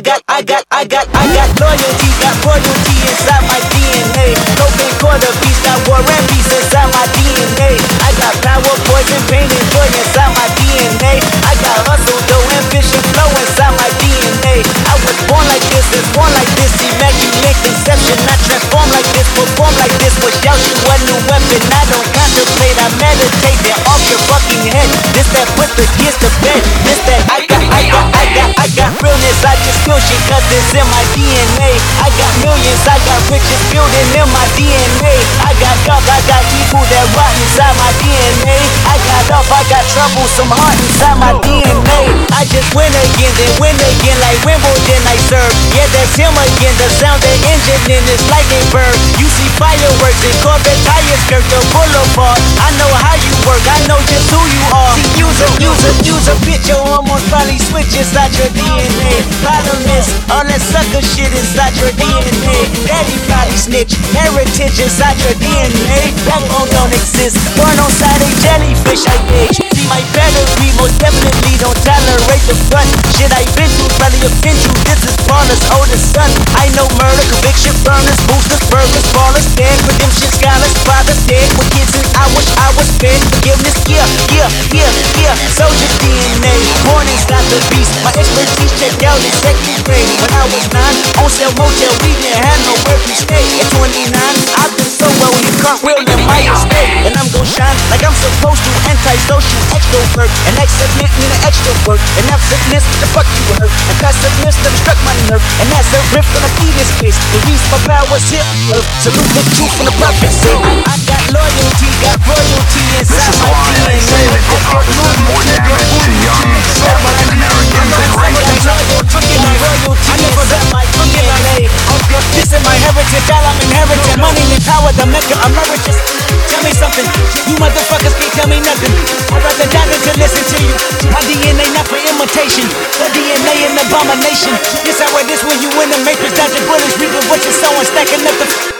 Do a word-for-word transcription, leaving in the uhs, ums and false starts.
got, I got, I got, I got loyalty, got royalty inside my D N A. No big quarter piece, got war and peace inside my D N A. I got power, poison, pain, and joy inside my D N A. I got hustle, dough, ambition, flow inside my D N A. I was born like this, is born like this, immaculate conception. I transform like this, perform like this, push out you a new weapon. I don't contemplate, I meditate, they're off your fucking head. This that put the kids to bed. This that I got, I got, I got, I got realness. I just feel shit cause it's in my D N A. I got millions, I got riches building in my D N A. I got dark, I got evil that rot inside my D N A. I got up, I got trouble, some heart inside my D N A. I just win again, then win again like Wimbledon I serve. Yeah, that's him again, the sound the engine in this lightning bird. You see fireworks and Corvette tires skirt the boulevard. I know how you work, I know just who you are. See, use a, use a, use a bitch, your hormones probably switch inside your D N A. Problem is, all that sucker shit inside your D N A. Daddy probably snitch, heritage inside your D N A. Backbone don't exist, born on side a jellyfish I gauge. See my pedigree, most definitely don't tolerate the front. Shit I been through, probably offend you. This is Paula's oldest son. I know murder, conviction, burners, boosters, burgers, ballers, dead, redemption, scholars, fathers dead with kids and I wish I was fed. Forgiveness, yeah, yeah, yeah, yeah. Soldier's D N A, born inside the beast. My expertise checked out in second grade. When I was nine, on sale motel, we didn't have nowhere to stay. At twenty-nine, I've been so well when you cartwheel in my estate. And I'm gon' shine like I'm supposed to. Anti-social extrovert, and excellent mean an extra work. And absentness, the fuck you hurt. And passiveness never struck my nerve. And that's a riff on the fetus face. Release my powers here. Salute the truth from the prophecy. I got loyalty, got royalty inside my D N A. They say that hip hop has done more damage to young African Americans than rape. I never got my D N A. This is my heritage, all I'm inheriting. Money and power, the mecca emeritus. Tell me something, you motherfuckers can't tell me nothing. I'd rather die than to listen to you. My D N A not for imitation, the D N A an abomination. This how it is when you in the matrix, dodging bullets, reaping what you're sowing, stacking up the